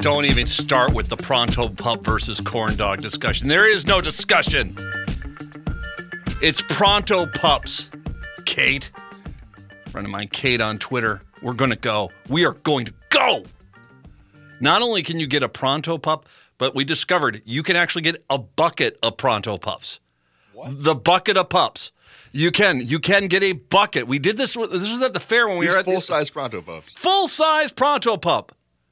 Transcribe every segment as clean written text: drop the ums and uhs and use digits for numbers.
Don't even start with the Pronto Pup versus corn dog discussion. There is no discussion. It's Pronto Pups. Kate, friend of mine, Kate on Twitter. We're going to go. We are going to go. Not only can you get a Pronto Pup, but we discovered you can actually get a bucket of Pronto Pups. What? The bucket of pups. You can get a bucket. We did this. This was at the fair when we were at full-size Pronto Pups. Full-size Pronto Pup.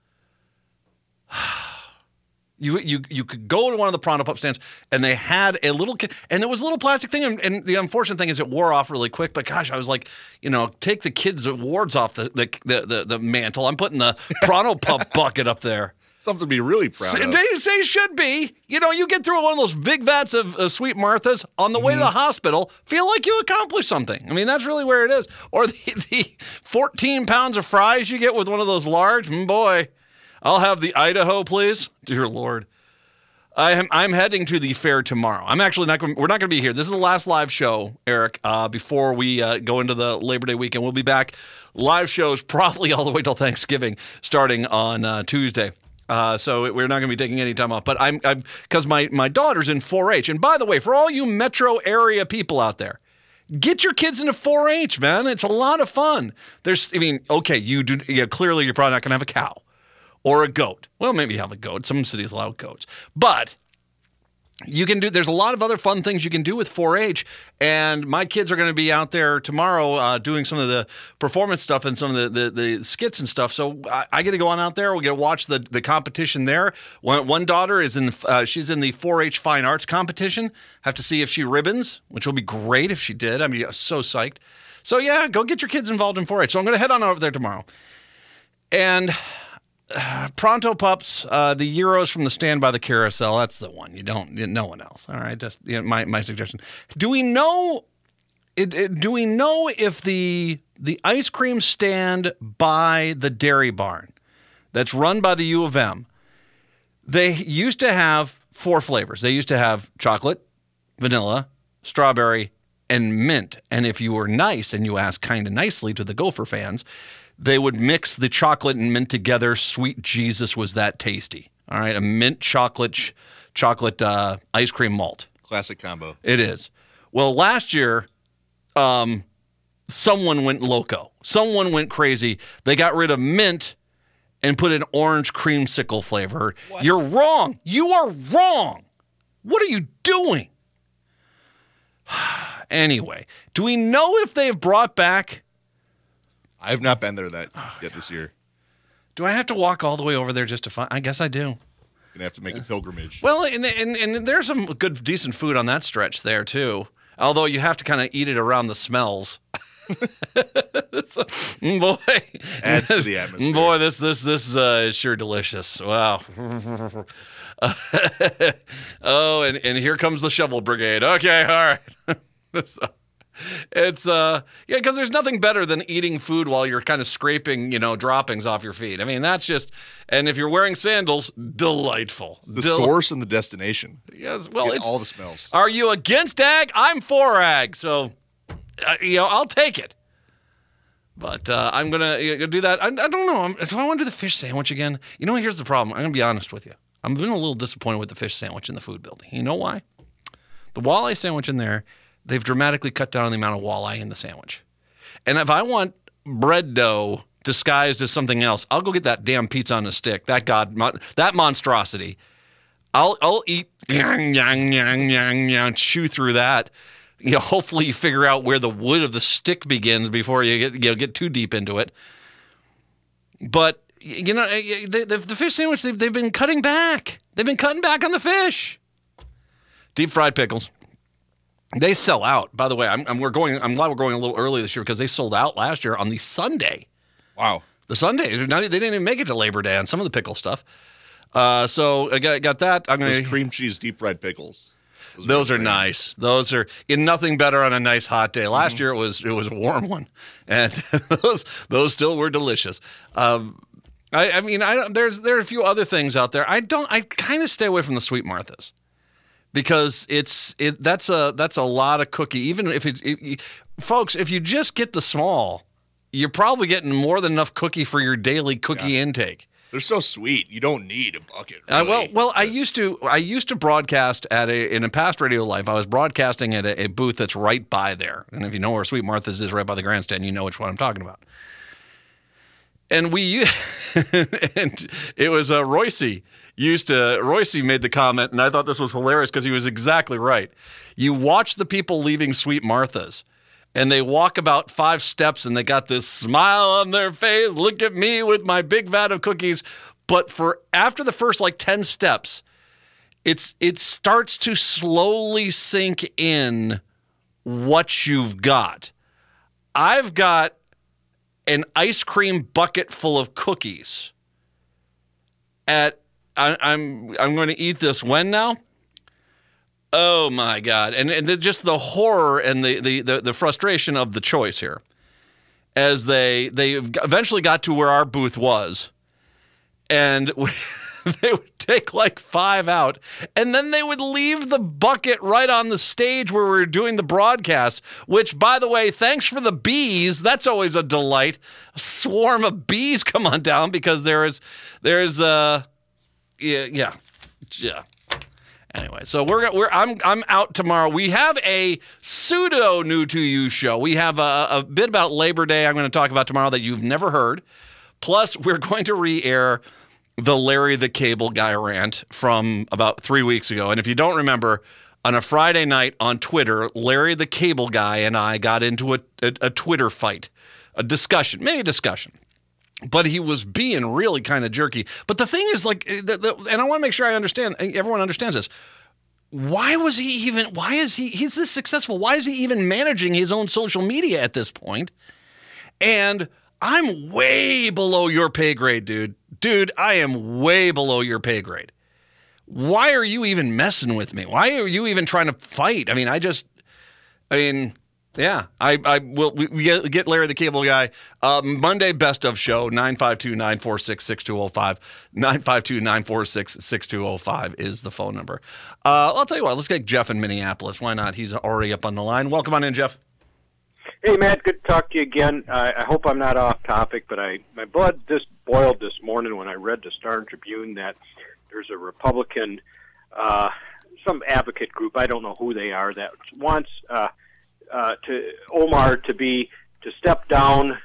You could go to one of the Pronto Pup stands, and they had a little kid, and there was a little plastic thing, and the unfortunate thing is it wore off really quick. But gosh, I was like, take the kids' awards off the mantle. I'm putting the Pronto Pup bucket up there. Something to be really proud of. They should be. You get through one of those big vats of Sweet Martha's on the way to the hospital, feel like you accomplished something. I mean, that's really where it is. Or the 14 pounds of fries you get with one of those large, boy. I'll have the Idaho, please. Dear Lord. I'm heading to the fair tomorrow. We're not going to be here. This is the last live show, Eric, before we go into the Labor Day weekend. We'll be back live shows probably all the way till Thanksgiving, starting on Tuesday. So we're not going to be taking any time off. But I'm because my daughter's in 4-H. And by the way, for all you metro area people out there, get your kids into 4-H, man. It's a lot of fun. Clearly you're probably not going to have a cow. Or a goat. Well, maybe you have a goat. Some cities allow goats. But there's a lot of other fun things you can do with 4-H. And my kids are going to be out there tomorrow doing some of the performance stuff and some of the skits and stuff. So I get to go on out there. We'll get to watch the competition there. One daughter is she's in the 4-H Fine Arts competition. Have to see if she ribbons, which will be great if she did. I mean, so psyched. So yeah, go get your kids involved in 4-H. So I'm going to head on over there tomorrow. And Pronto Pups, the Euros from the stand by the carousel. That's the one. No one else. All right. Just my suggestion. Do we know if the ice cream stand by the Dairy Barn that's run by the U of M, they used to have 4 flavors. They used to have chocolate, vanilla, strawberry, and mint. And if you were nice and you asked kind of nicely to the Gopher fans, they would mix the chocolate and mint together. Sweet Jesus, was that tasty. All right, a mint chocolate ice cream malt. Classic combo. It is. Well, last year, someone went loco. Someone went crazy. They got rid of mint and put in orange creamsicle flavor. What? You're wrong. You are wrong. What are you doing? Anyway, do we know if they've brought back... I have not been there yet this year. Do I have to walk all the way over there just to find? I guess I do. You're going to have to make a pilgrimage. Well, and there's some good, decent food on that stretch there, too. Although you have to kind of eat it around the smells. Boy. Adds to the atmosphere. Boy, this is sure delicious. Wow. Oh, and here comes the shovel brigade. Okay, all right. It's because there's nothing better than eating food while you're kind of scraping, droppings off your feet. I mean, that's just, and if you're wearing sandals, delightful. It's the source and the destination. Yes, well, Get it's all the smells. Are you against ag? I'm for ag, so I'll take it. But I'm gonna do that. I don't know. Do I want to do the fish sandwich again? Here's the problem. I'm gonna be honest with you. I'm been a little disappointed with the fish sandwich in the food building. You know why? The walleye sandwich in there, they've dramatically cut down on the amount of walleye in the sandwich. And if I want bread dough disguised as something else, I'll go get that damn pizza on a stick. That monstrosity. I'll eat, chew through that. Hopefully you figure out where the wood of the stick begins before you get too deep into it. But the fish sandwich, they've been cutting back. They've been cutting back on the fish. Deep fried pickles. They sell out. By the way, I'm glad we're going a little early this year because they sold out last year on the Sunday. Wow. The Sunday. They didn't even make it to Labor Day on some of the pickle stuff. So I got that. Those cream cheese deep fried pickles. Those are nice. Those are nothing better on a nice hot day. Last year it was a warm one, and those still were delicious. I mean, there are a few other things out there. I kind of stay away from the Sweet Marthas. Because that's a lot of cookie. Even if folks, if you just get the small, you're probably getting more than enough cookie for your daily cookie intake. They're so sweet. You don't need a bucket. Really. Well, I used to broadcast in a past radio life. I was broadcasting at a booth that's right by there. And if you know where Sweet Martha's is, right by the grandstand, you know which one I'm talking about. And and it was Royce made the comment, and I thought this was hilarious because he was exactly right. You watch the people leaving Sweet Martha's, and they walk about 5 steps, and they got this smile on their face. Look at me with my big vat of cookies. But after the first 10 steps, it starts to slowly sink in what you've got. I've got an ice cream bucket full of cookies. I'm going to eat this when now? Oh my God. And just the horror and the frustration of the choice here. As they eventually got to where our booth was, and they would take 5 out, and then they would leave the bucket right on the stage where we were doing the broadcast, which, by the way, thanks for the bees. That's always a delight. A swarm of bees come on down because there's yeah. Anyway, so I'm out tomorrow. We have a pseudo new to you show. We have a bit about Labor Day I'm going to talk about tomorrow that you've never heard. Plus, we're going to re-air the Larry the Cable Guy rant from about 3 weeks ago. And if you don't remember, on a Friday night on Twitter, Larry the Cable Guy and I got into a Twitter fight, maybe a discussion. But he was being really kind of jerky. But the thing is, and I want to make sure everyone understands this. He's this successful. Why is he even managing his own social media at this point? And I'm way below your pay grade, dude. Dude, I am way below your pay grade. Why are you even messing with me? Why are you even trying to fight? Yeah, I will. We get Larry the Cable Guy. Monday best of show, 952-946-6205. 952-946-6205 is the phone number. I'll tell you what, let's get Jeff in Minneapolis. Why not? He's already up on the line. Welcome on in, Jeff. Hey, Matt, good to talk to you again. I hope I'm not off topic, but my blood just boiled this morning when I read the Star-Tribune that there's a Republican, some advocate group, I don't know who they are, that wants Omar to step down.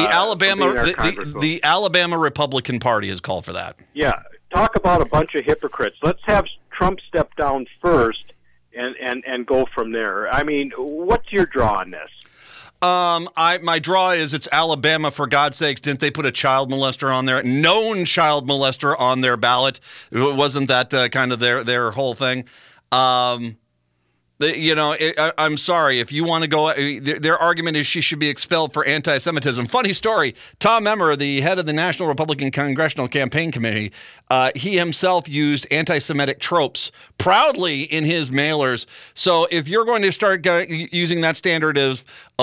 The Alabama Republican Party has called for that. Yeah, talk about a bunch of hypocrites. Let's have Trump step down first and go from there. I mean, what's your draw on this? My draw is it's Alabama, for God's sakes. Didn't they put a child molester on there, known child molester on their ballot? Wasn't that kind of their whole thing? I'm sorry. If you want to go, their argument is she should be expelled for anti-Semitism. Funny story. Tom Emmer, the head of the National Republican Congressional Campaign Committee, he himself used anti-Semitic tropes proudly in his mailers. So if you're going to start using that standard of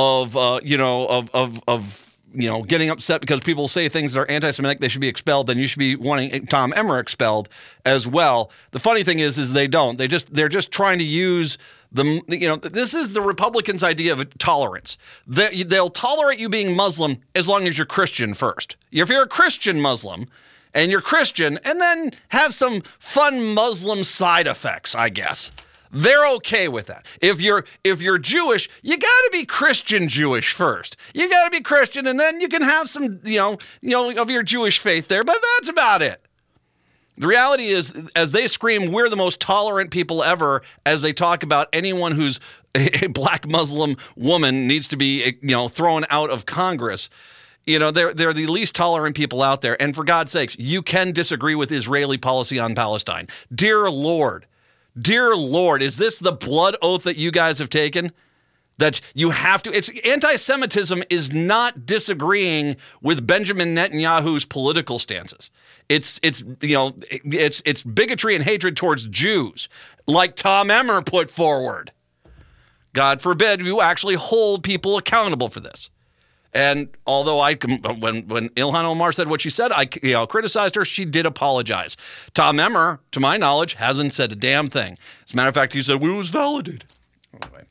getting upset because people say things that are anti-Semitic, they should be expelled, then you should be wanting Tom Emmer expelled as well. The funny thing is they don't. They're just trying to use this is the Republicans' idea of tolerance. They'll tolerate you being Muslim as long as you're Christian first. If you're a Christian Muslim and you're Christian, and then have some fun Muslim side effects, I guess. They're okay with that. If you're Jewish, you got to be Christian Jewish first. You got to be Christian, and then you can have some, of your Jewish faith there. But that's about it. The reality is, as they scream, we're the most tolerant people ever, as they talk about anyone who's a black Muslim woman needs to be, thrown out of Congress. They're the least tolerant people out there. And for God's sakes, you can disagree with Israeli policy on Palestine. Dear Lord, is this the blood oath that you guys have taken? That you have to, anti-Semitism is not disagreeing with Benjamin Netanyahu's political stances. It's bigotry and hatred towards Jews, like Tom Emmer put forward. God forbid you actually hold people accountable for this. And although when Ilhan Omar said what she said, I criticized her. She did apologize. Tom Emmer, to my knowledge, hasn't said a damn thing. As a matter of fact, he said, it was validated. Anyway.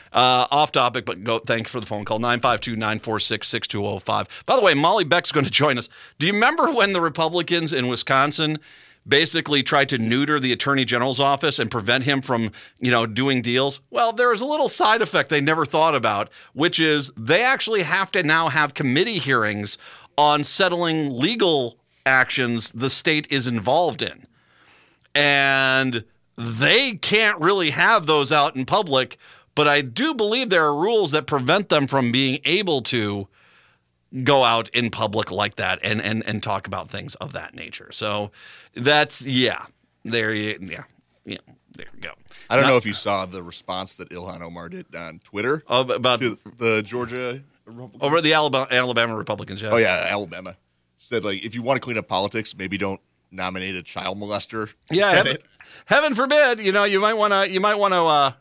Off topic, but thanks for the phone call. 952-946-6205. By the way, Molly Beck's going to join us. Do you remember when the Republicans in Wisconsin basically tried to neuter the Attorney General's office and prevent him from, doing deals? Well, there is a little side effect they never thought about, which is they actually have to now have committee hearings on settling legal actions the state is involved in. And they can't really have those out in public, but I do believe there are rules that prevent them from being able to go out in public like that and talk about things of that nature. So that's, there you go. I don't know if you saw the response that Ilhan Omar did on Twitter about to the Georgia Republicans. Over the Alabama Republicans, yeah. Oh, yeah, Alabama. Said, if you want to clean up politics, maybe don't nominate a child molester. Yeah, heaven forbid, you might want to,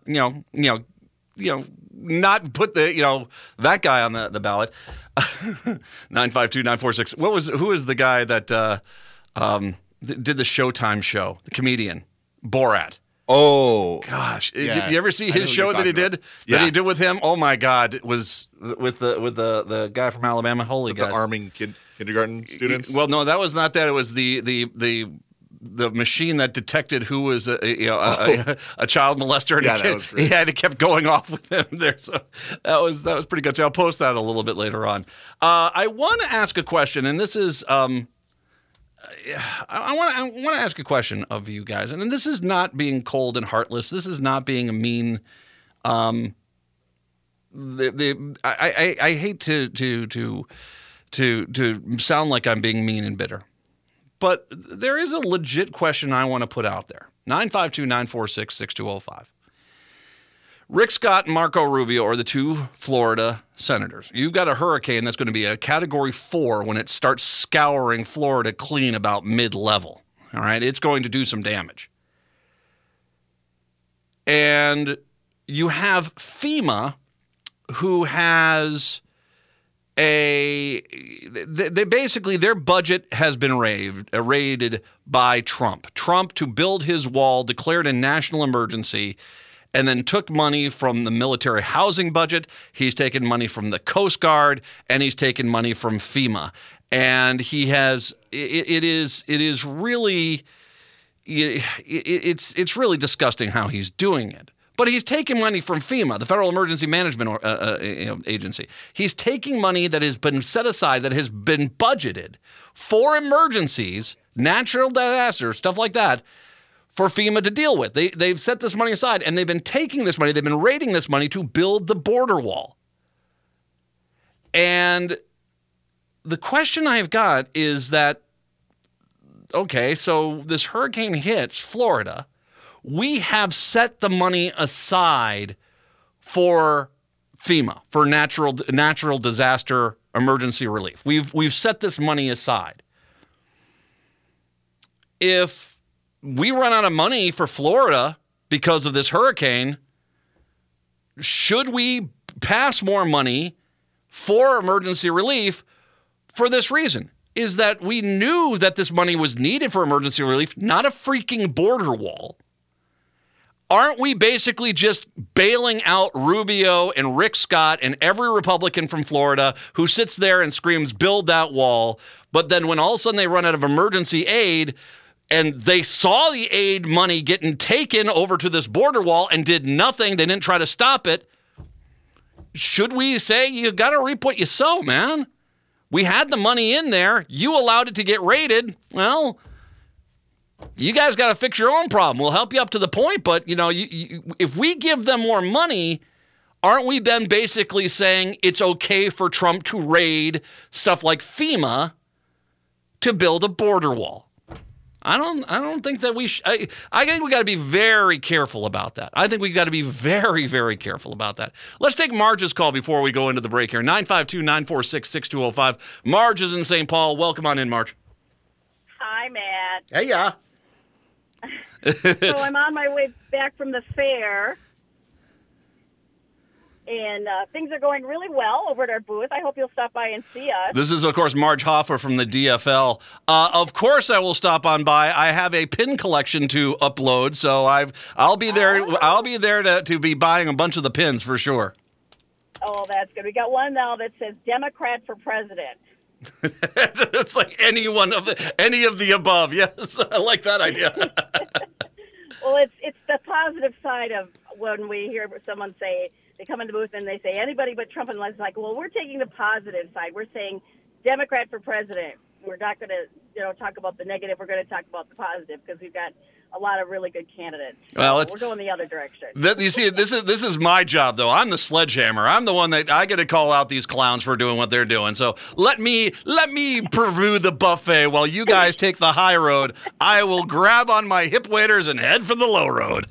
not put that guy on the ballot. 952-946. Who was the guy that did the Showtime show? The comedian Borat. Oh gosh! Yeah. Did you ever see his show that he did? Yeah. That he did with him? Oh my God! It was with the guy from Alabama. Holy God! The arming kindergarten students. Well, no, that was not that. It was the machine that detected who was a child molester. And that was great. He had to kept going off with him there. So that was pretty good. So I'll post that a little bit later on. I want to ask a question, and this is I want to ask a question of you guys, and this is not being cold and heartless. This is not being a mean. I hate to sound like I'm being mean and bitter, but there is a legit question I want to put out there. 952-946-6205. Rick Scott and Marco Rubio are the two Florida senators. You've got a hurricane that's going to be a Category 4 when it starts scouring Florida clean about mid-level. All right? It's going to do some damage. And you have FEMA, who has they basically, their budget has been raided by Trump. Trump, to build his wall, declared a national emergency and then took money from the military housing budget. He's taken money from the Coast Guard, and he's taken money from FEMA. And he has it's really disgusting how he's doing it. But he's taking money from FEMA, the Federal Emergency Management Agency. He's taking money that has been set aside, that has been budgeted for emergencies, natural disasters, stuff like that, for FEMA to deal with. They've set this money aside, and they've been taking this money, they've been raiding this money to build the border wall. And the question I've got is that, okay, so this hurricane hits Florida. We have set the money aside for FEMA, for natural disaster emergency relief. We've set this money aside. If we run out of money for Florida because of this hurricane, should we pass more money for emergency relief for this reason? Is that we knew that this money was needed for emergency relief, not a freaking border wall. Aren't we basically just bailing out Rubio and Rick Scott and every Republican from Florida who sits there and screams, build that wall, but then when all of a sudden they run out of emergency aid and they saw the aid money getting taken over to this border wall and did nothing, they didn't try to stop it, should we say you got to reap what you sow, man? We had the money in there. You allowed it to get raided. Well, you guys got to fix your own problem. We'll help you up to the point, but if we give them more money, aren't we then basically saying it's okay for Trump to raid stuff like FEMA to build a border wall? I don't think that we I think we got to be very careful about that. I think we got to be very, very careful about that. Let's take Marge's call before we go into the break here. 952-946-6205. Marge is in St. Paul. Welcome on in, Marge. Hi, Matt. Hey, yeah. So I'm on my way back from the fair, and things are going really well over at our booth. I hope you'll stop by and see us. This is, of course, Marge Hoffer from the DFL. Of course, I will stop on by. I have a pin collection to upload, so I'll be there. I'll be there to be buying a bunch of the pins for sure. Oh, that's good. We got one now that says Democrat for president. It's like any of the above. Yes, I like that idea. Well, it's the positive side of when we hear someone say, they come in the booth and they say anybody but Trump, and it's like, well, we're taking the positive side. We're saying Democrat for president. We're not going to, talk about the negative. We're going to talk about the positive because we've got a lot of really good candidates. Well, we're going the other direction. You see, this is my job, though. I'm the sledgehammer. I'm the one that I get to call out these clowns for doing what they're doing. So let me preview the buffet while you guys take the high road. I will grab on my hip waders and head for the low road.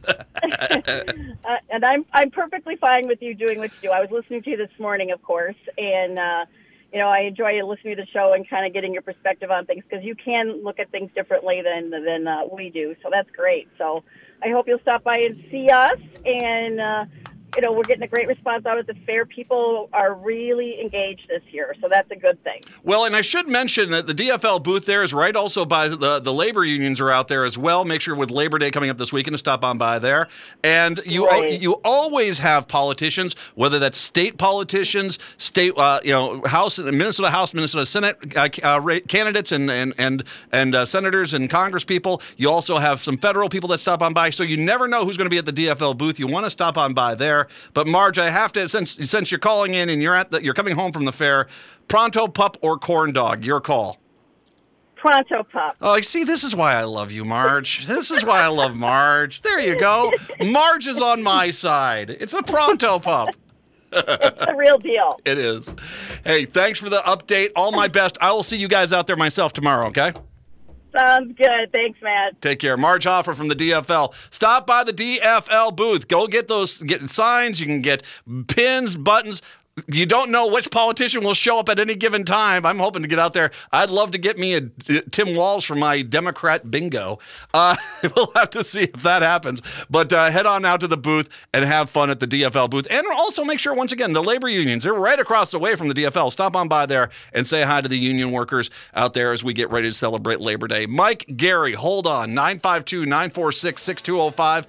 And I'm perfectly fine with you doing what you do. I was listening to you this morning, of course, and I enjoy listening to the show and kind of getting your perspective on things because you can look at things differently than we do. So that's great. So I hope you'll stop by and see us. And, we're getting a great response out of the fair. People are really engaged this year. So that's a good thing. Well, and I should mention that the DFL booth there is right also by the labor unions are out there as well. Make sure with Labor Day coming up this weekend to stop on by there. And you always have politicians, whether that's state politicians, state House, Minnesota Senate candidates and senators and Congress people. You also have some federal people that stop on by. So you never know who's going to be at the DFL booth. You want to stop on by there. But Marge, I have to, since you're calling in and you're coming home from the fair, Pronto Pup or Corn Dog, your call. Pronto Pup. Oh, see, this is why I love you, Marge. This is why I love Marge. There you go. Marge is on my side. It's a Pronto Pup. It's the real deal. It is. Hey, thanks for the update. All my best. I will see you guys out there myself tomorrow, okay? Sounds good. Thanks, Matt. Take care. Marge Hoffer from the DFL. Stop by the DFL booth. Go get signs. You can get pins, buttons. You don't know which politician will show up at any given time. I'm hoping to get out there. I'd love to get me a Tim Walz for my Democrat bingo. We'll have to see if that happens. But head on out to the booth and have fun at the DFL booth. And also make sure, once again, the labor unions, they're right across the way from the DFL. Stop on by there and say hi to the union workers out there as we get ready to celebrate Labor Day. Mike, Gary, hold on. 952-946-6205.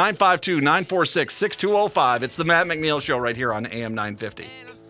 952-946-6205. It's the Matt McNeil Show right here on AM 950.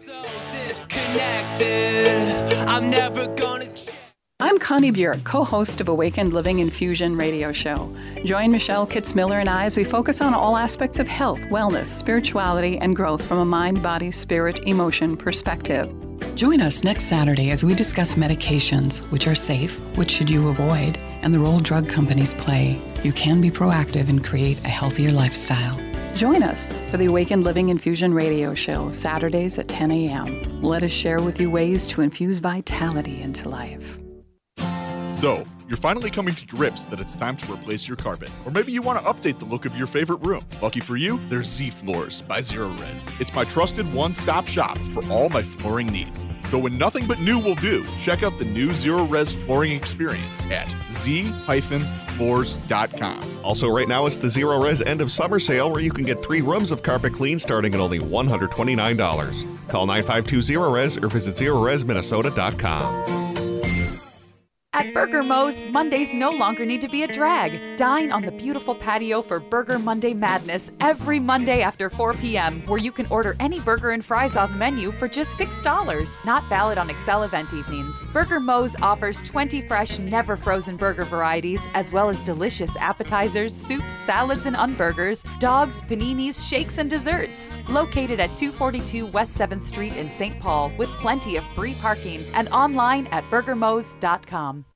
I'm Connie Bjork, co-host of Awakened Living Infusion radio show. Join Michelle Kitzmiller and I as we focus on all aspects of health, wellness, spirituality, and growth from a mind, body, spirit, emotion perspective. Join us next Saturday as we discuss medications, which are safe, which should you avoid, and the role drug companies play. You can be proactive and create a healthier lifestyle. Join us for the Awakened Living Infusion radio show, Saturdays at 10 a.m. Let us share with you ways to infuse vitality into life. So, you're finally coming to grips that it's time to replace your carpet. Or maybe you want to update the look of your favorite room. Lucky for you, there's Z Floors by Zero Res. It's my trusted one-stop shop for all my flooring needs. So when nothing but new will do, check out the new Zero Res flooring experience at z-floors.com. Also, right now, it's the Zero Res end of summer sale where you can get 3 rooms of carpet clean starting at only $129. Call 952-ZERO-RES or visit ZeroResMinnesota.com. At Burger Mo's, Mondays no longer need to be a drag. Dine on the beautiful patio for Burger Monday Madness every Monday after 4 p.m., where you can order any burger and fries off the menu for just $6. Not valid on Excel event evenings. Burger Mo's offers 20 fresh, never frozen burger varieties, as well as delicious appetizers, soups, salads, and unburgers, dogs, paninis, shakes, and desserts. Located at 242 West 7th Street in St. Paul, with plenty of free parking, and online at burgermos.com.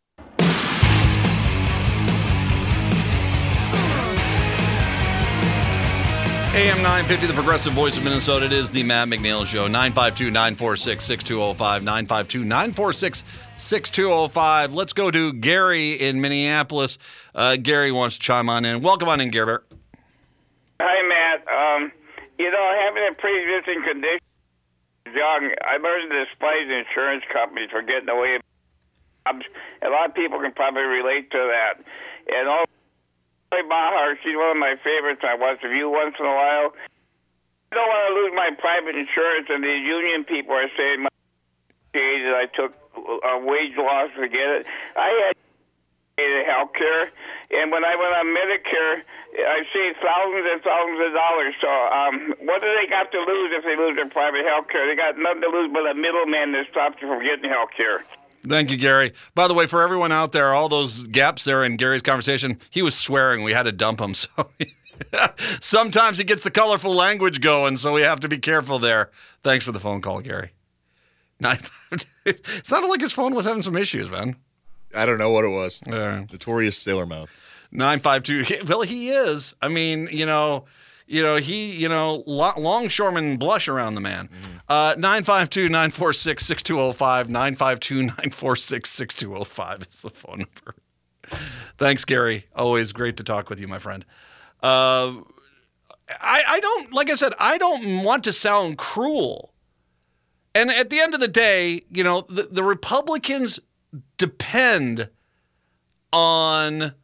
AM 950, the progressive voice of Minnesota. It is the Matt McNeil Show. 952-946-6205. 952-946-6205. Let's go to Gary in Minneapolis. Gary wants to chime on in. Welcome on in, Gary. Hi, Matt. Having a pre-existing condition young, I learned to despise insurance companies for getting away with jobs. A lot of people can probably relate to that. And also, Bahar, she's one of my favorites. I watch The View once in a while. I don't want to lose my private insurance, and the union people are saying that I took wage loss to get it. I had health care, and when I went on Medicare, I saved thousands and thousands of dollars. So what do they got to lose if they lose their private health care? They got nothing to lose but a middleman that stops you from getting health care. Thank you, Gary. By the way, for everyone out there, all those gaps there in Gary's conversation, he was swearing. We had to dump him. So sometimes he gets the colorful language going, so we have to be careful there. Thanks for the phone call, Gary. It sounded like his phone was having some issues, man. I don't know what it was. Notorious sailor mouth. 952. Well, he is. I mean, longshoreman blush around the man. 952-946-6205. 952-946-6205 is the phone number. Thanks, Gary. Always great to talk with you, my friend. I don't, like I said, I don't want to sound cruel. And at the end of the day, the Republicans depend on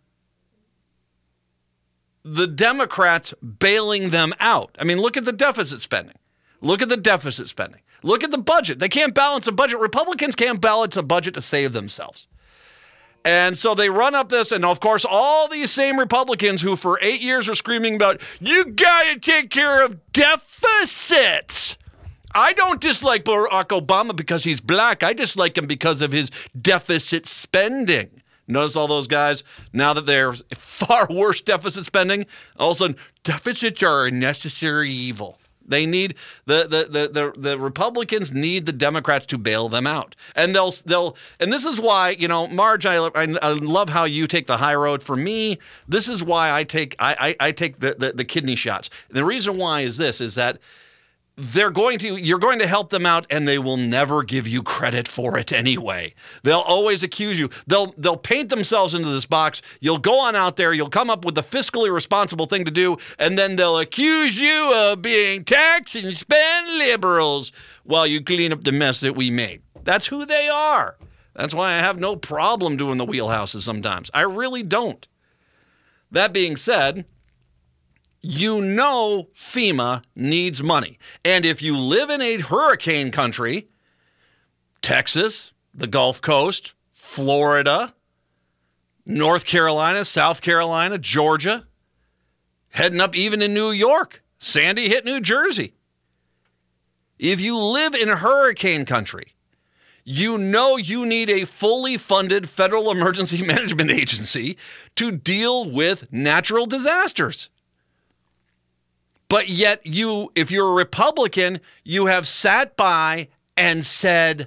the Democrats bailing them out. I mean, look at the deficit spending. Look at the budget. They can't balance a budget. Republicans can't balance a budget to save themselves. And so they run up this, and of course, all these same Republicans who for 8 years are screaming about, you got to take care of deficits. I don't dislike Barack Obama because he's black. I dislike him because of his deficit spending. Notice all those guys, now that they're far worse deficit spending, all of a sudden, deficits are a necessary evil. They need the Republicans need the Democrats to bail them out, and they'll and this is why Marge, I love how you take the high road. For me, this is why I take the kidney shots. And the reason why is that you're going to help them out, and they will never give you credit for it anyway. They'll always accuse you. They'll paint themselves into this box. You'll go on out there, you'll come up with the fiscally responsible thing to do, and then they'll accuse you of being tax and spend liberals while you clean up the mess that we made. That's who they are. That's why I have no problem doing the wheelhouses sometimes. I really don't. That being said, FEMA needs money. And if you live in a hurricane country, Texas, the Gulf Coast, Florida, North Carolina, South Carolina, Georgia, heading up even in New York, Sandy hit New Jersey. If you live in a hurricane country, you need a fully funded federal emergency management agency to deal with natural disasters. But yet if you're a Republican, you have sat by and said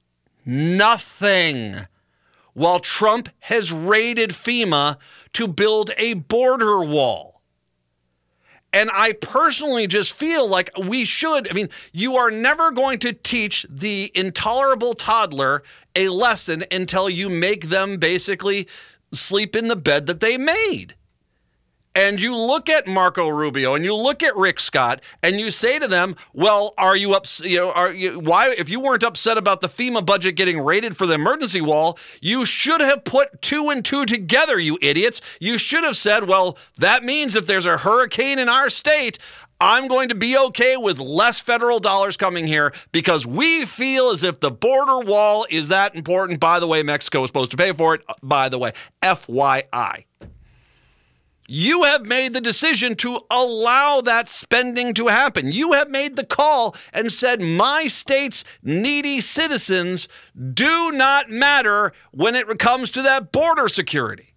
nothing while Trump has raided FEMA to build a border wall. And I personally just feel like you are never going to teach the intolerable toddler a lesson until you make them basically sleep in the bed that they made. And you look at Marco Rubio and you look at Rick Scott and you say to them, well, are you upset? Why, if you weren't upset about the FEMA budget getting raided for the emergency wall, you should have put 2 and 2 together, you idiots. You should have said, well, that means if there's a hurricane in our state, I'm going to be okay with less federal dollars coming here because we feel as if the border wall is that important. By the way, Mexico is supposed to pay for it. By the way, FYI. You have made the decision to allow that spending to happen. You have made the call and said, my state's needy citizens do not matter when it comes to that border security.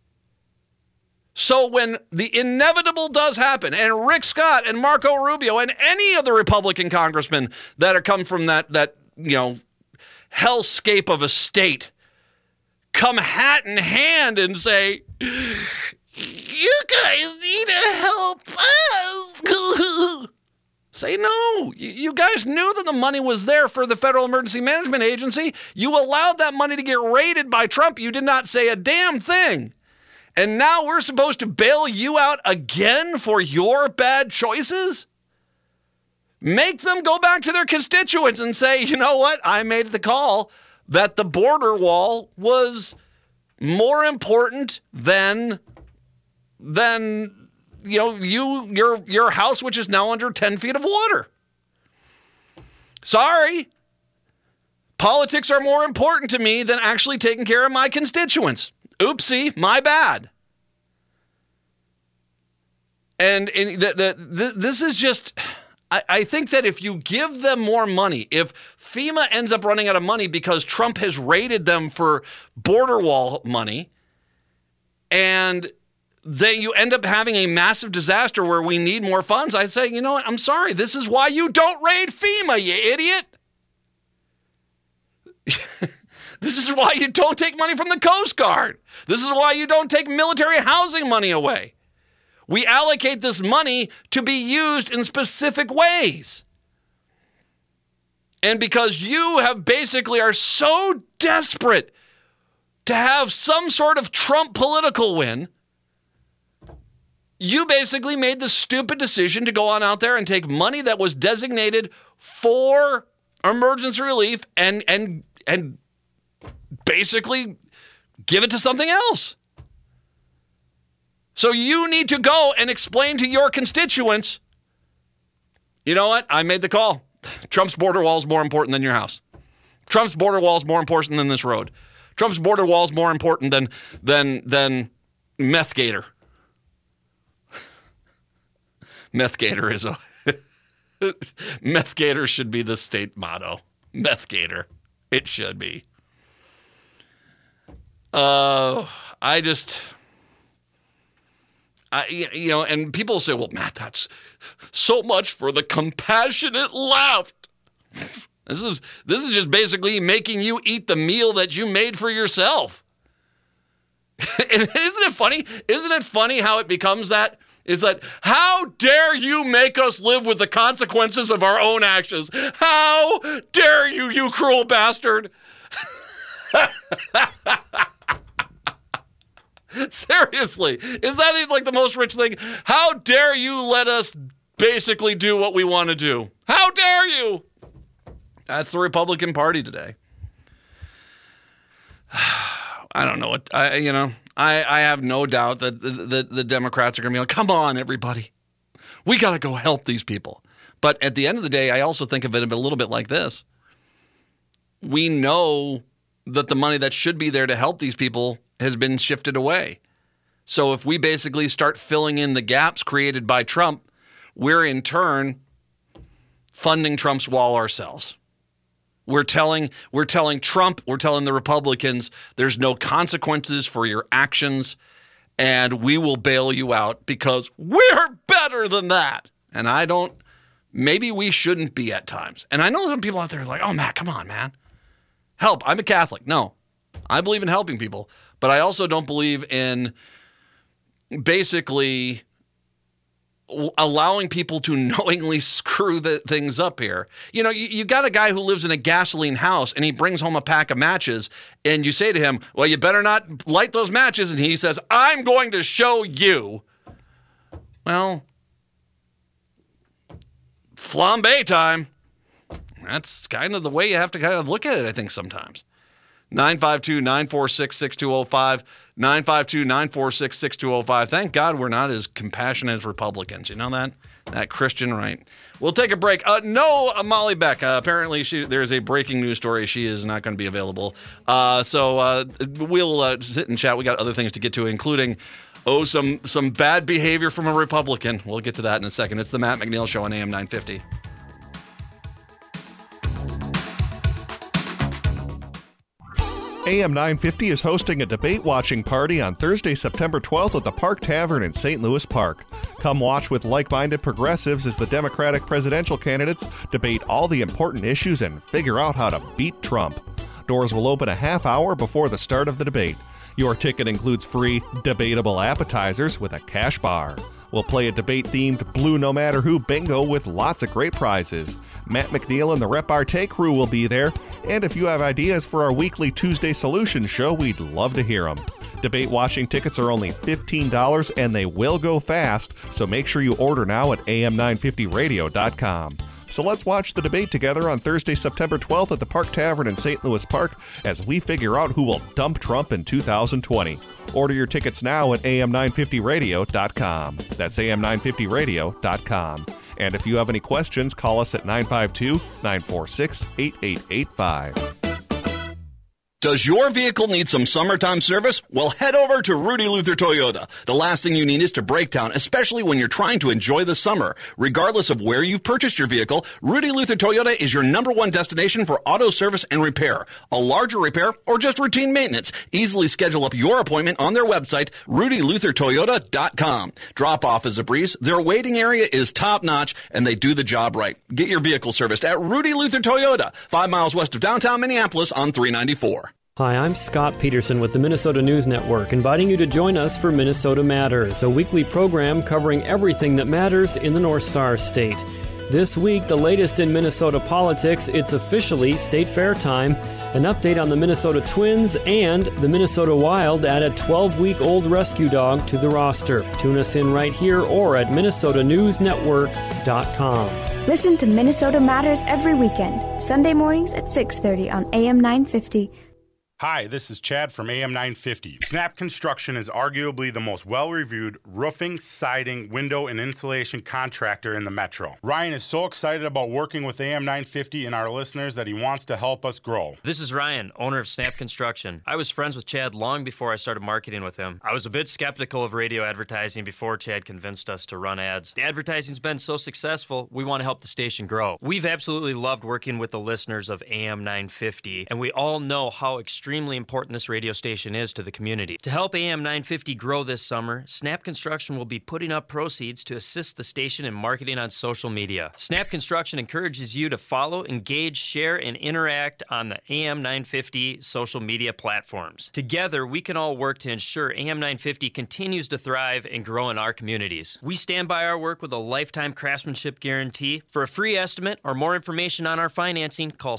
So when the inevitable does happen, and Rick Scott and Marco Rubio and any of the Republican congressmen that are come from that hellscape of a state come hat in hand and say, you guys need to help us. Say no. You guys knew that the money was there for the Federal Emergency Management Agency. You allowed that money to get raided by Trump. You did not say a damn thing. And now we're supposed to bail you out again for your bad choices? Make them go back to their constituents and say, you know what? I made the call that the border wall was more important than your house, which is now under 10 feet of water. Sorry. Politics are more important to me than actually taking care of my constituents. Oopsie, my bad. And this is just, I think that if you give them more money, if FEMA ends up running out of money because Trump has raided them for border wall money, and then you end up having a massive disaster where we need more funds, I say, you know what, I'm sorry, this is why you don't raid FEMA, you idiot. This is why you don't take money from the Coast Guard. This is why you don't take military housing money away. We allocate this money to be used in specific ways. And because you have basically are so desperate to have some sort of Trump political win, you basically made the stupid decision to go on out there and take money that was designated for emergency relief and basically give it to something else. So you need to go and explain to your constituents, you know what? I made the call. Trump's border wall is more important than your house. Trump's border wall is more important than this road. Trump's border wall is more important than Meth Gator. Meth Gator is a Meth Gator should be the state motto. Meth Gator. It should be. And people say, well, Matt, that's so much for the compassionate left. This is just basically making you eat the meal that you made for yourself. And isn't it funny? Isn't it funny how it becomes that? Is that, how dare you make us live with the consequences of our own actions? How dare you, you cruel bastard? Seriously, is that like the most rich thing? How dare you let us basically do what we want to do? How dare you? That's the Republican Party today. I don't know what, I have no doubt that the Democrats are going to be like, come on, everybody. We got to go help these people. But at the end of the day, I also think of it a little bit like this. We know that the money that should be there to help these people has been shifted away. So if we basically start filling in the gaps created by Trump, we're in turn funding Trump's wall ourselves. We're telling Trump, we're telling the Republicans, there's no consequences for your actions, and we will bail you out because we're better than that. And maybe we shouldn't be at times. And I know some people out there are like, oh, Matt, come on, man. Help. I'm a Catholic. No, I believe in helping people, but I also don't believe in basically allowing people to knowingly screw the things up here. You know, you got a guy who lives in a gasoline house and he brings home a pack of matches and you say to him, well, you better not light those matches. And he says, I'm going to show you. Well, flambe time. That's kind of the way you have to kind of look at it, I think, sometimes. 952-946-6205. 952-946-6205. Thank God we're not as compassionate as Republicans. You know that? That Christian right. We'll take a break. No, Molly Beck. Apparently, there's a breaking news story. She is not going to be available. So we'll sit and chat. We got other things to get to, including, some bad behavior from a Republican. We'll get to that in a second. It's the Matt McNeil Show on AM 950. AM 950 is hosting a debate watching party on Thursday, September 12th at the Park Tavern in St. Louis Park. Come watch with like-minded progressives as the Democratic presidential candidates debate all the important issues and figure out how to beat Trump. Doors will open a half hour before the start of the debate. Your ticket includes free debatable appetizers with a cash bar. We'll play a debate-themed Blue No Matter Who bingo with lots of great prizes. Matt McNeil and the Repartee crew will be there, and if you have ideas for our weekly Tuesday Solution show, we'd love to hear them. Debate watching tickets are only $15 and they will go fast, so make sure you order now at am950radio.com. So let's watch the debate together on Thursday, September 12th at the Park Tavern in St. Louis Park as we figure out who will dump Trump in 2020. Order your tickets now at am950radio.com. That's am950radio.com. And if you have any questions, call us at 952-946-8885. Does your vehicle need some summertime service? Well, head over to Rudy Luther Toyota. The last thing you need is to break down, especially when you're trying to enjoy the summer. Regardless of where you've purchased your vehicle, Rudy Luther Toyota is your #1 destination for auto service and repair. A larger repair or just routine maintenance. Easily schedule up your appointment on their website, rudyluthertoyota.com. Drop-off is a breeze. Their waiting area is top-notch, and they do the job right. Get your vehicle serviced at Rudy Luther Toyota, 5 miles west of downtown Minneapolis on 394. Hi, I'm Scott Peterson with the Minnesota News Network, inviting you to join us for Minnesota Matters, a weekly program covering everything that matters in the North Star State. This week, the latest in Minnesota politics, it's officially State Fair time, an update on the Minnesota Twins, and the Minnesota Wild add a 12-week-old rescue dog to the roster. Tune us in right here or at minnesotanewsnetwork.com. Listen to Minnesota Matters every weekend, Sunday mornings at 6:30 on AM 950. Hi, this is Chad from AM 950. Snap Construction is arguably the most well-reviewed roofing, siding, window, and insulation contractor in the metro. Ryan is so excited about working with AM 950 and our listeners that he wants to help us grow. This is Ryan, owner of Snap Construction. I was friends with Chad long before I started marketing with him. I was a bit skeptical of radio advertising before Chad convinced us to run ads. The advertising's been so successful, we want to help the station grow. We've absolutely loved working with the listeners of AM 950, and we all know how extremely important this radio station is to the community. To help AM 950 grow this summer, Snap Construction will be putting up proceeds to assist the station in marketing on social media. Snap Construction encourages you to follow, engage, share, and interact on the AM 950 social media platforms. Together, we can all work to ensure AM 950 continues to thrive and grow in our communities. We stand by our work with a lifetime craftsmanship guarantee. For a free estimate or more information on our financing, call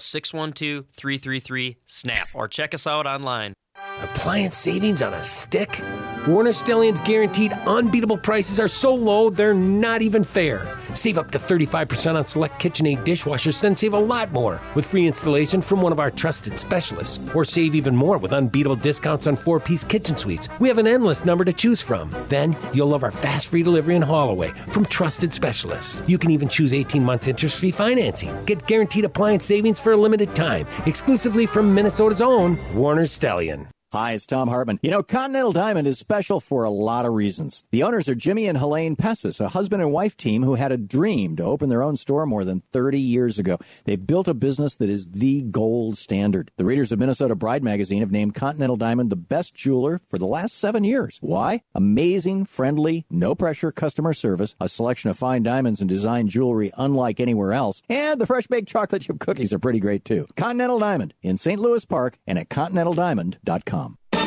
612-333-SNAP or check us out online. Appliance savings on a stick? Warner Stellian's guaranteed unbeatable prices are so low they're not even fair. Save up to 35% on select KitchenAid dishwashers, then save a lot more with free installation from one of our trusted specialists. Or save even more with unbeatable discounts on 4-piece kitchen suites. We have an endless number to choose from. Then you'll love our fast free delivery and haul away from trusted specialists. You can even choose 18 months interest-free financing. Get guaranteed appliance savings for a limited time, exclusively from Minnesota's own Warner Stellian. Hi, it's Tom Hartman. You know, Continental Diamond is special for a lot of reasons. The owners are Jimmy and Helene Pessis, a husband and wife team who had a dream to open their own store more than 30 years ago. They've built a business that is the gold standard. The readers of Minnesota Bride magazine have named Continental Diamond the best jeweler for the last 7 years. Why? Amazing, friendly, no-pressure customer service, a selection of fine diamonds and design jewelry unlike anywhere else, and the fresh-baked chocolate chip cookies are pretty great, too. Continental Diamond in St. Louis Park and at continentaldiamond.com.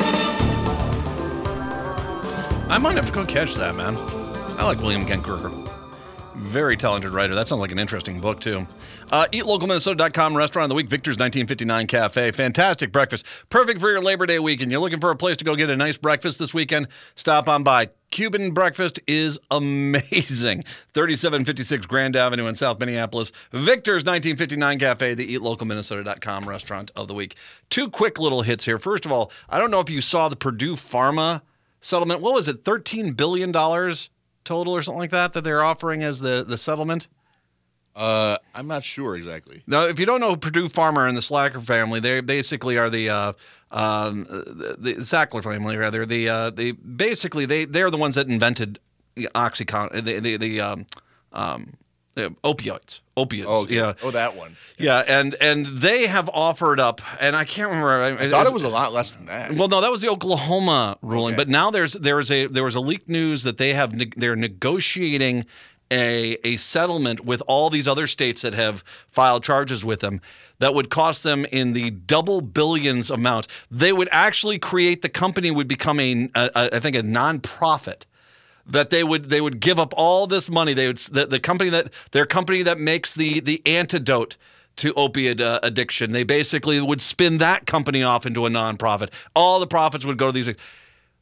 I might have to go catch that, man. I like William Kent Kruger. Very talented writer. That sounds like an interesting book, too. EatLocalMinnesota.com, Restaurant of the Week, Victor's 1959 Cafe. Fantastic breakfast. Perfect for your Labor Day weekend. You're looking for a place to go get a nice breakfast this weekend? Stop on by. Cuban breakfast is amazing. 3756 Grand Avenue in South Minneapolis. Victor's 1959 Cafe, the EatLocalMinnesota.com Restaurant of the Week. Two quick little hits here. First of all, I don't know if you saw the Purdue Pharma settlement. What was it, $13 billion total or something like that they're offering as the settlement? I'm not sure exactly. Now, if you don't know Purdue Pharma and the Slacker family, they basically are the Sackler family, rather. They're the ones that invented OxyContin, the opioids. Oh, okay. Yeah. Oh, that one. Yeah, and they have offered up, and I can't remember. I thought it was a lot less than that. Well, no, that was the Oklahoma ruling. Okay. But now there was a leaked news that they're negotiating a settlement with all these other states that have filed charges with them that would cost them in the double billions amount. They would actually create, the company would become I think a nonprofit. That they would give up all this money. Their company that makes the antidote to opiate addiction. They basically would spin that company off into a nonprofit. All the profits would go to these.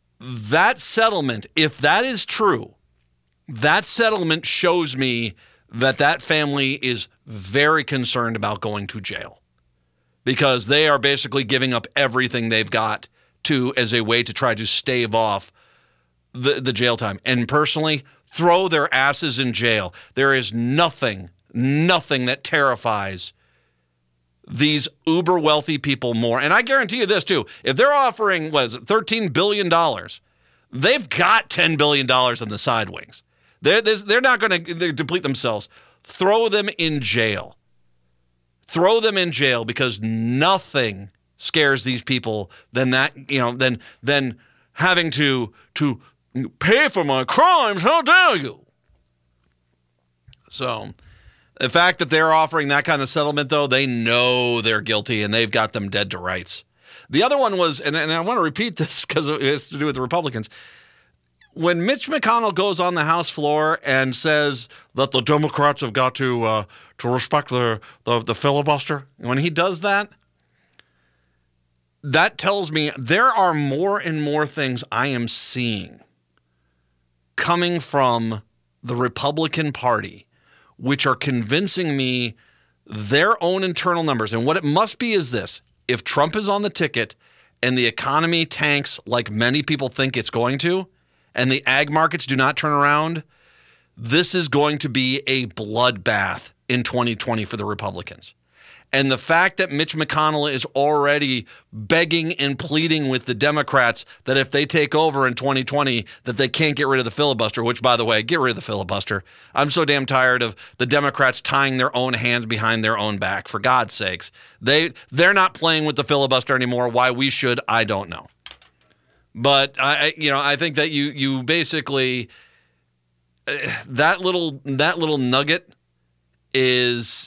That settlement, if that is true, that settlement shows me that family is very concerned about going to jail because they are basically giving up everything they've got as a way to try to stave off the jail time. And personally, throw their asses in jail. There is nothing that terrifies these uber wealthy people more. And I guarantee you this too. If they're offering, $13 billion, they've got $10 billion on the side wings. They're not going to deplete themselves. Throw them in jail. Throw them in jail because nothing scares these people than that, than having to pay for my crimes. How dare you? So the fact that they're offering that kind of settlement, though, they know they're guilty and they've got them dead to rights. The other one was, and I want to repeat this because it has to do with the Republicans. When Mitch McConnell goes on the House floor and says that the Democrats have got to respect the filibuster, when he does that, that tells me there are more and more things I am seeing coming from the Republican Party, which are convincing me their own internal numbers. And what it must be is this. If Trump is on the ticket and the economy tanks like many people think it's going to, and the ag markets do not turn around, this is going to be a bloodbath in 2020 for the Republicans. And the fact that Mitch McConnell is already begging and pleading with the Democrats that if they take over in 2020, that they can't get rid of the filibuster, which, by the way, get rid of the filibuster. I'm so damn tired of the Democrats tying their own hands behind their own back, for God's sakes. They're not playing with the filibuster anymore. Why we should, I don't know. But I think that you basically that little nugget is,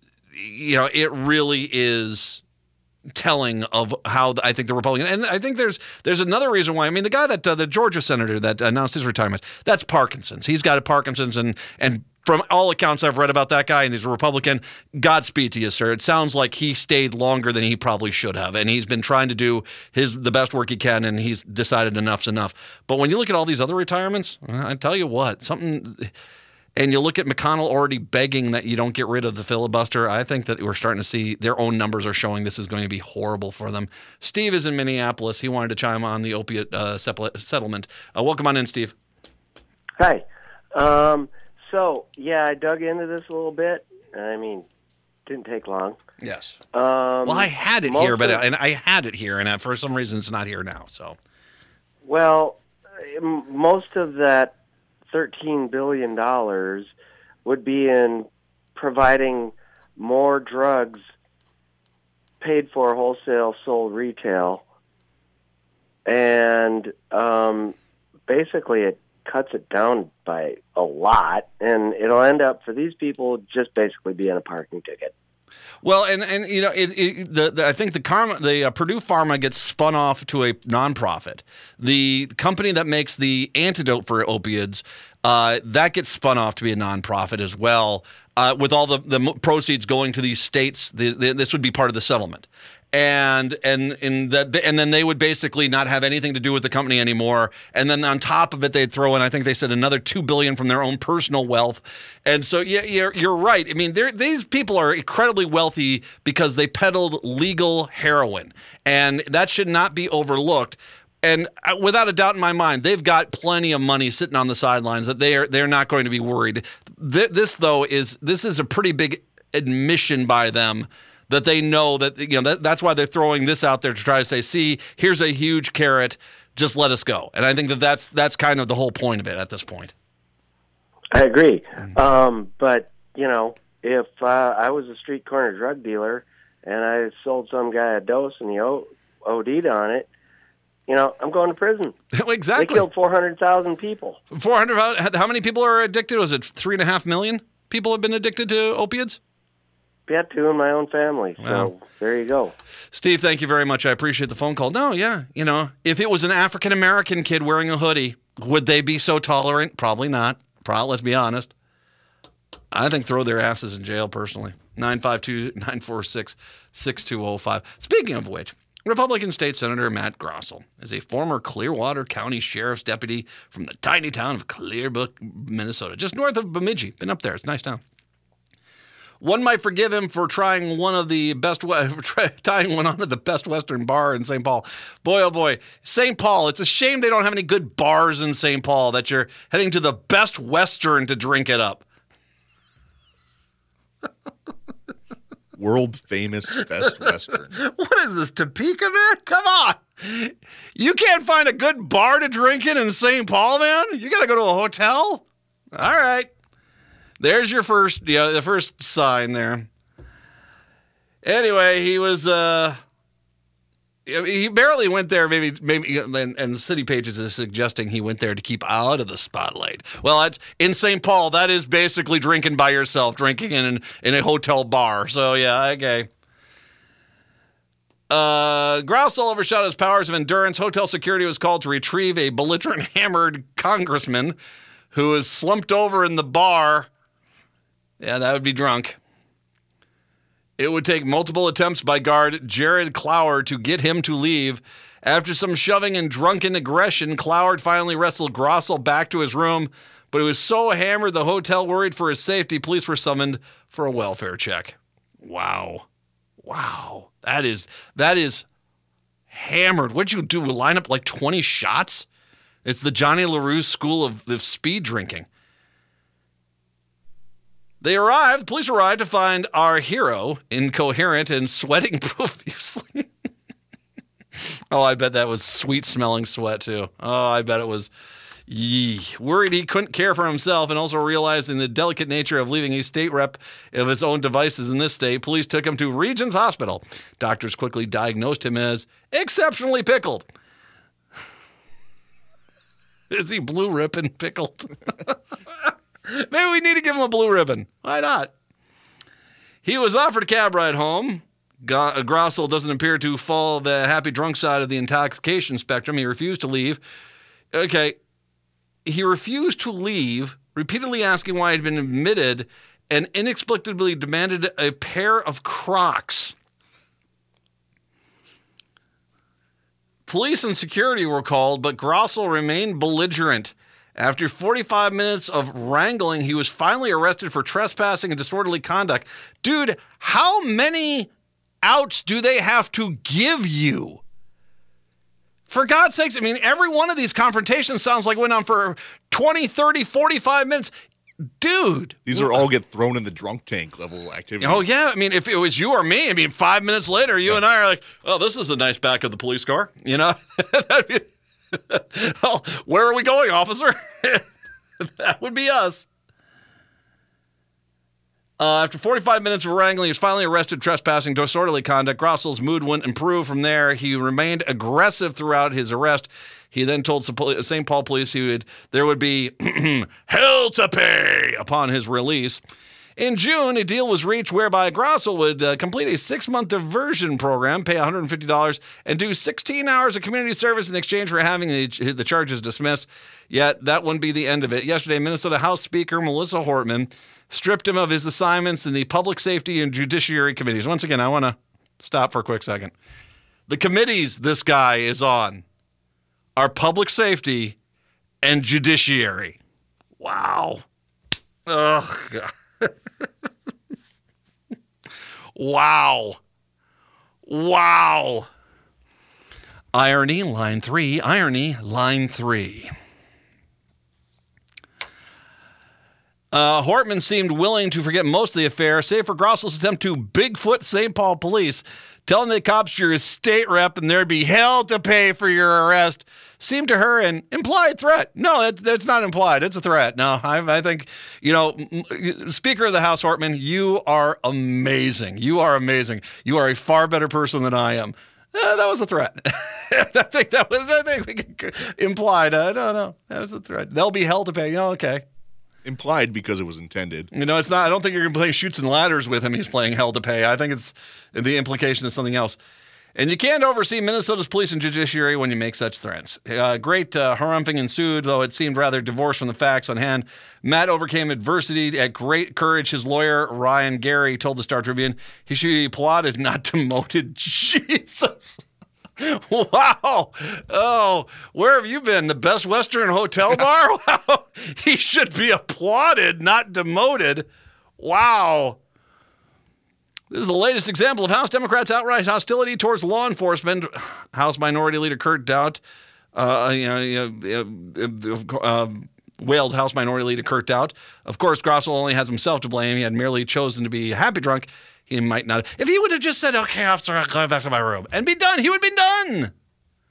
it really is telling of how I think the Republican, and I think there's another reason why. I mean, the guy that the Georgia senator that announced his retirement, that's Parkinson's. He's got Parkinson's, and from all accounts I've read about that guy, and he's a Republican, Godspeed to you, sir. It sounds like he stayed longer than he probably should have, and he's been trying to do the best work he can, and he's decided enough's enough. But when you look at all these other retirements, I tell you what, and you look at McConnell already begging that you don't get rid of the filibuster, I think that we're starting to see their own numbers are showing this is going to be horrible for them. Steve is in Minneapolis. He wanted to chime on the opiate settlement. Welcome on in, Steve. Hi. So, yeah, I dug into this a little bit. I mean, didn't take long. Yes. Well, I had it here, and for some reason it's not here now. So, well, most of that $13 billion would be in providing more drugs paid for wholesale, sold retail, and basically it cuts it down by a lot, and it'll end up for these people just basically being a parking ticket. Well, and I think the Purdue Pharma gets spun off to a nonprofit. The company that makes the antidote for opioids, that gets spun off to be a nonprofit as well, with all the proceeds going to these states. This would be part of the settlement. And then they would basically not have anything to do with the company anymore. And then on top of it, they'd throw in, I think they said, another $2 billion from their own personal wealth. And so, yeah, you're right. I mean, these people are incredibly wealthy because they peddled legal heroin, and that should not be overlooked. And without a doubt in my mind, they've got plenty of money sitting on the sidelines that they're not going to be worried. This is a pretty big admission by them that they know that, that's why they're throwing this out there to try to say, see, here's a huge carrot, just let us go. And I think that's kind of the whole point of it at this point. I agree. But, if I was a street corner drug dealer and I sold some guy a dose and he OD'd on it, I'm going to prison. Exactly. They killed 400,000 people. 400? How many people are addicted? Was it 3.5 million people have been addicted to opiates? Yeah, 2 in my own family. So wow. There you go. Steve, thank you very much. I appreciate the phone call. No, yeah. If it was an African-American kid wearing a hoodie, would they be so tolerant? Probably not. Let's be honest. I think throw their asses in jail personally. 952-946-6205. Speaking of which, Republican State Senator Matt Grossell is a former Clearwater County Sheriff's deputy from the tiny town of Clearbrook, Minnesota, just north of Bemidji. Been up there. It's a nice town. One might forgive him for trying one of the best, tying one onto the Best Western bar in St. Paul. Boy, oh boy, St. Paul. It's a shame they don't have any good bars in St. Paul that you're heading to the Best Western to drink it up. World famous Best Western. What is this, Topeka, man? Come on. You can't find a good bar to drink in St. Paul, man? You got to go to a hotel? All right. There's your first, the first sign there. Anyway, he was, he barely went there, maybe, and City Pages is suggesting he went there to keep out of the spotlight. Well, in St. Paul, that is basically drinking by yourself, drinking in a hotel bar. So, yeah, okay. Grousel overshot his powers of endurance. Hotel security was called to retrieve a belligerent, hammered congressman who was slumped over in the bar. Yeah, that would be drunk. It would take multiple attempts by guard Jared Cloward to get him to leave. After some shoving and drunken aggression, Cloward finally wrestled Grousel back to his room, but he was so hammered the hotel worried for his safety. Police were summoned for a welfare check. Wow. That is hammered. What'd you do? Line up like 20 shots? It's the Johnny LaRue school of speed drinking. Police arrived to find our hero incoherent and sweating profusely. Oh, I bet that was sweet-smelling sweat, too. Oh, I bet it was, worried he couldn't care for himself and also realizing the delicate nature of leaving a state rep of his own devices in this state, police took him to Regents Hospital. Doctors quickly diagnosed him as exceptionally pickled. Is he blue ribbon pickled? Maybe we need to give him a blue ribbon. Why not? He was offered a cab ride home. Grousel doesn't appear to fall the happy drunk side of the intoxication spectrum. He refused to leave. Okay. He refused to leave, repeatedly asking why he'd been admitted, and inexplicably demanded a pair of Crocs. Police and security were called, but Grousel remained belligerent. After 45 minutes of wrangling, he was finally arrested for trespassing and disorderly conduct. Dude, how many outs do they have to give you? For God's sakes, I mean, every one of these confrontations sounds like it went on for 20, 30, 45 minutes. Dude. These are all get thrown in the drunk tank level activities. Oh, yeah. I mean, if it was you or me, I mean, 5 minutes later, you and I are like, oh, this is a nice back of the police car. You know? That'd be... Well, where are we going, officer? That would be us. After 45 minutes of wrangling, he was finally arrested trespassing, disorderly conduct. Grousel's mood wouldn't improve from there. He remained aggressive throughout his arrest. He then told St. Paul police there would be hell to pay upon his release. In June, a deal was reached whereby Grousel would complete a 6-month diversion program, pay $150, and do 16 hours of community service in exchange for having the charges dismissed. Yet, that wouldn't be the end of it. Yesterday, Minnesota House Speaker Melissa Hortman stripped him of his assignments in the Public Safety and Judiciary Committees. Once again, I want to stop for a quick second. The committees this guy is on are Public Safety and Judiciary. Wow. Ugh, God. Wow. Irony, line 3. Irony, line 3. Hortman seemed willing to forget most of the affair, save for Grousel's attempt to Bigfoot St. Paul police, telling the cops you're a state rep and there'd be hell to pay for your arrest. Seemed to her an implied threat. No, that's not implied. It's a threat. No, I think, Speaker of the House, Hortman, you are amazing. You are amazing. You are a far better person than I am. That was a threat. I think we could implied. No, that was a threat. There'll be hell to pay. Okay. Implied because it was intended. It's not. I don't think you're going to play Chutes and Ladders with him. He's playing hell to pay. I think it's the implication is something else. And you can't oversee Minnesota's police and judiciary when you make such threats. Great harumphing ensued, though it seemed rather divorced from the facts on hand. Matt overcame adversity at great courage. His lawyer, Ryan Gary, told the Star Tribune he should be applauded, not demoted. Jesus. Wow. Oh, where have you been? The Best Western Hotel bar? Wow. He should be applauded, not demoted. Wow. This is the latest example of House Democrats' outright hostility towards law enforcement. House Minority Leader Kurt Daudt, wailed House Minority Leader Kurt Daudt. Of course, Grossell only has himself to blame. He had merely chosen to be happy drunk. He might not. If he would have just said, "Okay, officer, I'll go back to my room," and be done, he would have been done.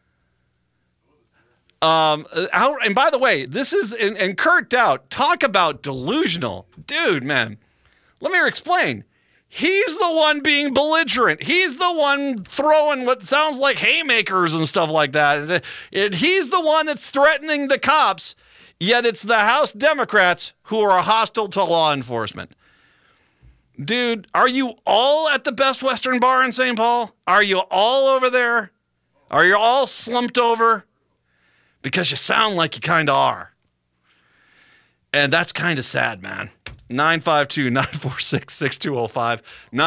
And by the way, this is, and Kurt Daudt, talk about delusional. Dude, man, let me explain. He's the one being belligerent. He's the one throwing what sounds like haymakers and stuff like that. And he's the one that's threatening the cops, yet it's the House Democrats who are hostile to law enforcement. Dude, are you all at the Best Western Bar in St. Paul? Are you all over there? Are you all slumped over? Because you sound like you kind of are. And that's kind of sad, man. 952-946-6205.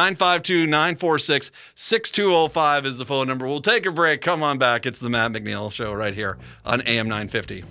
952-946-6205 is the phone number. We'll take a break. Come on back. It's the Matt McNeil Show right here on AM 950.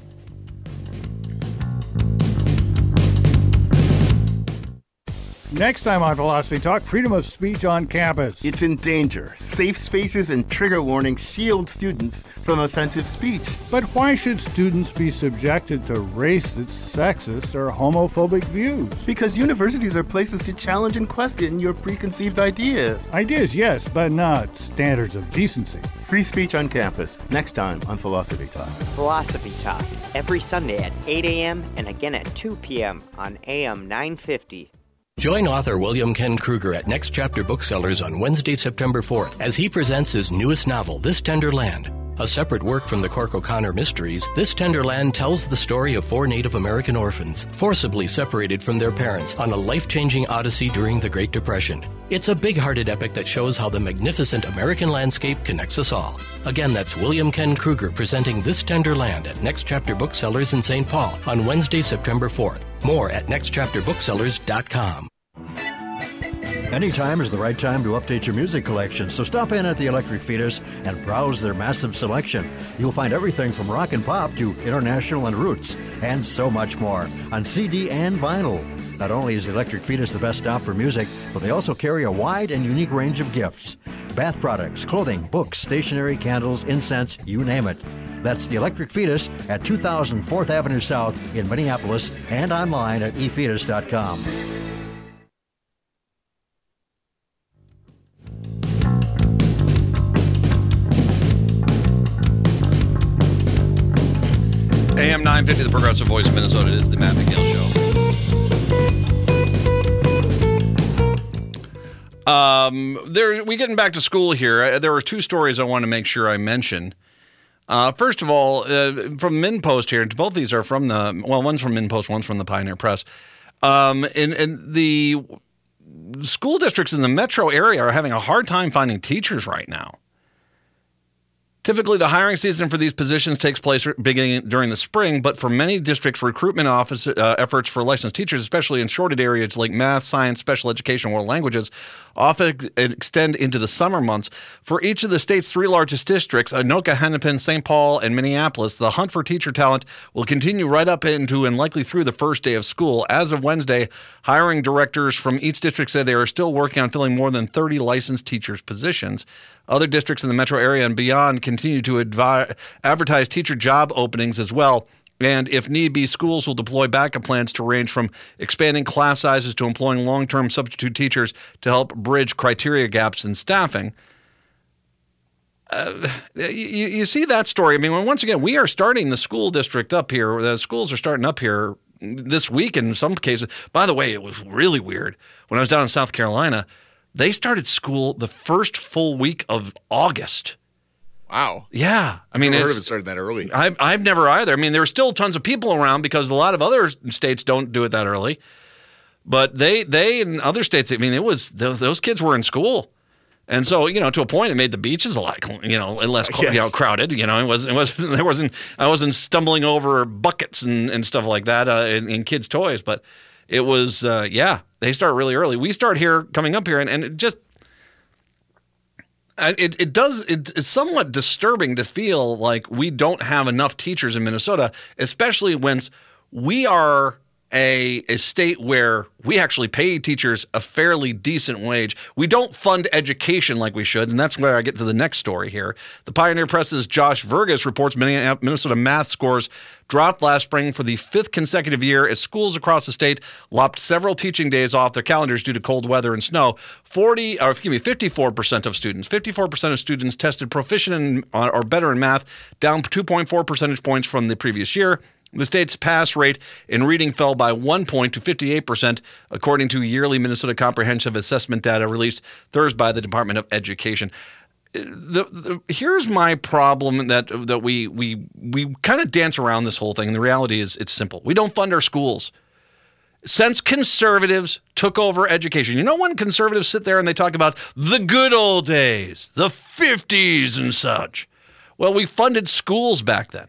Next time on Philosophy Talk, freedom of speech on campus. It's in danger. Safe spaces and trigger warnings shield students from offensive speech. But why should students be subjected to racist, sexist, or homophobic views? Because universities are places to challenge and question your preconceived ideas. Ideas, yes, but not standards of decency. Free speech on campus. Next time on Philosophy Talk. Philosophy Talk. Every Sunday at 8 a.m. and again at 2 p.m. on AM 950. Join author William Ken Kruger at Next Chapter Booksellers on Wednesday, September 4th, as he presents his newest novel, This Tender Land. A separate work from the Cork O'Connor Mysteries, This Tender Land tells the story of 4 Native American orphans, forcibly separated from their parents on a life-changing odyssey during the Great Depression. It's a big-hearted epic that shows how the magnificent American landscape connects us all. Again, that's William Ken Kruger presenting This Tender Land at Next Chapter Booksellers in St. Paul on Wednesday, September 4th. More at nextchapterbooksellers.com. Anytime is the right time to update your music collection, so stop in at the Electric Fetus and browse their massive selection. You'll find everything from rock and pop to international and roots, and so much more on CD and vinyl. Not only is the Electric Fetus the best stop for music, but they also carry a wide and unique range of gifts. Bath products, clothing, books, stationery, candles, incense, you name it. That's the Electric Fetus at 2000 4th Avenue South in Minneapolis and online at efetus.com. AM 950, the Progressive Voice of Minnesota. It is the Matt McNeil Show. We're getting back to school here. There were 2 stories I want to make sure I mention. First of all, from MinnPost here, both these are from one's from MinnPost, one's from the Pioneer Press. And the school districts in the metro area are having a hard time finding teachers right now. Typically, the hiring season for these positions takes place beginning during the spring, but for many districts, recruitment efforts for licensed teachers, especially in shorted areas like math, science, special education, and world languages, often extend into the summer months. For each of the state's 3 largest districts, Anoka, Hennepin, St. Paul, and Minneapolis, the hunt for teacher talent will continue right up into and likely through the first day of school. As of Wednesday, hiring directors from each district said they are still working on filling more than 30 licensed teachers' positions. Other districts in the metro area and beyond continue to advertise teacher job openings as well. And if need be, schools will deploy backup plans to range from expanding class sizes to employing long-term substitute teachers to help bridge criteria gaps in staffing. You see that story. I mean, once again, we are starting the school district up here. The schools are starting up here this week in some cases. By the way, it was really weird. When I was down in South Carolina, they started school the first full week of August. Wow. Yeah. I mean, I've never heard of it starting that early. I've never either. I mean, there were still tons of people around because a lot of other states don't do it that early. But they in other states, I mean, it was those kids were in school. And so, to a point, it made the beaches a lot, less crowded. I wasn't stumbling over buckets and stuff like that in kids' toys. But it was, they start really early. We start here, coming up here, and it just, it's somewhat disturbing to feel like we don't have enough teachers in Minnesota, especially when we are a state where we actually pay teachers a fairly decent wage. We don't fund education like we should, and that's where I get to the next story here. The Pioneer Press's Josh Vergas reports Minnesota math scores dropped last spring for the 5th consecutive year as schools across the state lopped several teaching days off their calendars due to cold weather and snow. 54% of students tested proficient in, or better in math, down 2.4 percentage points from the previous year. The state's pass rate in reading fell by 1 point to 58%, according to yearly Minnesota Comprehensive Assessment data released Thursday by the Department of Education. Here's my problem that we kind of dance around this whole thing. And the reality is it's simple. We don't fund our schools. Since conservatives took over education, you know when conservatives sit there and they talk about the good old days, the 50s and such? Well, we funded schools back then.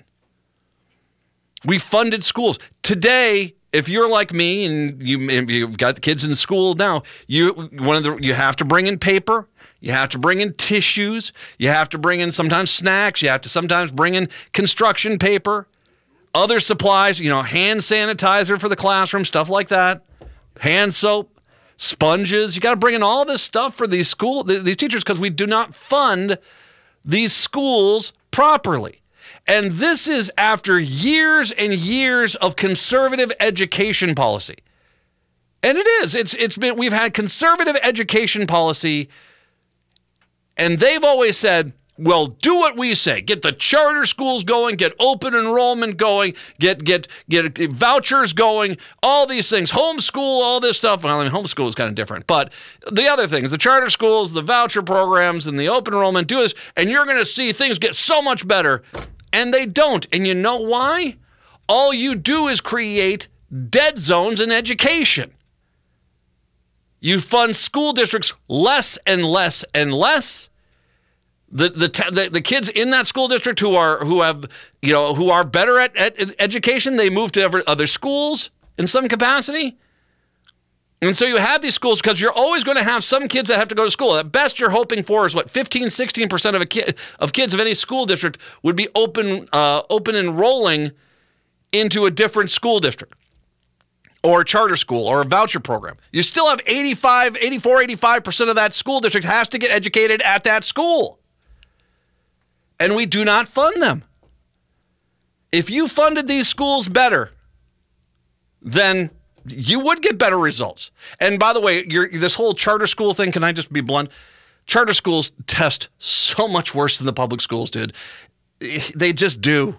We funded schools. Today, if you're like me and you've got kids in school now, you have to bring in paper, you have to bring in tissues, you have to bring in sometimes snacks, you have to sometimes bring in construction paper, other supplies, hand sanitizer for the classroom, stuff like that, hand soap, sponges. You got to bring in all this stuff for these teachers because we do not fund these schools properly. And this is after years and years of conservative education policy. And it is. We've had conservative education policy, and they've always said, well, do what we say. Get the charter schools going, get open enrollment going, get vouchers going, all these things, homeschool, all this stuff. Well, homeschool is kind of different. But the other things, the charter schools, the voucher programs, and the open enrollment, do this, and you're going to see things get so much better. And they don't. And you know why? All you do is create dead zones in education. You fund school districts less and less and less. The kids in that school district who are better at education, they move to other schools in some capacity. And so you have these schools because you're always going to have some kids that have to go to school. At best, you're hoping for is 15, 16% of kids of any school district would be open enrolling into a different school district or a charter school or a voucher program. You still have 85% of that school district has to get educated at that school. And we do not fund them. If you funded these schools better, then you would get better results. And by the way, this whole charter school thing, can I just be blunt? Charter schools test so much worse than the public schools did. They just do.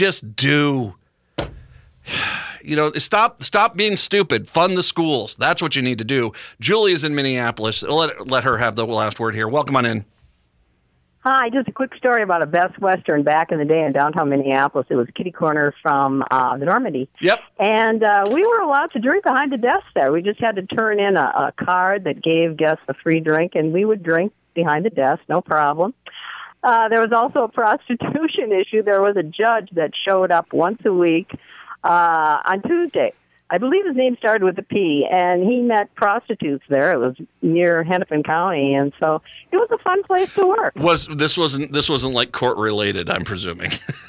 Stop being stupid. Fund the schools. That's what you need to do. Julie is in Minneapolis. Let her have the last word here. Welcome on in. Hi, just a quick story about a Best Western back in the day in downtown Minneapolis. It was kitty corner from the Normandy. Yep. And we were allowed to drink behind the desk there. We just had to turn in a card that gave guests a free drink, and we would drink behind the desk, no problem. There was also a prostitution issue. There was a judge that showed up once a week on Tuesday. I believe his name started with a P, and he met prostitutes there. It was near Hennepin County, and so it was a fun place to work. This wasn't like court related, I'm presuming.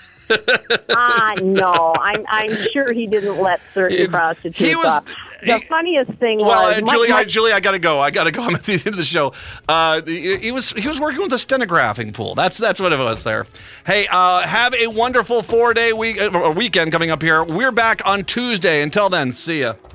No, I'm sure he didn't let certain prostitutes off. The funniest thing was... Julie, I gotta go. I'm at the end of the show. He was working with a stenographing pool. That's what it was there. Hey, have a wonderful 4-day weekend coming up here. We're back on Tuesday. Until then, see ya.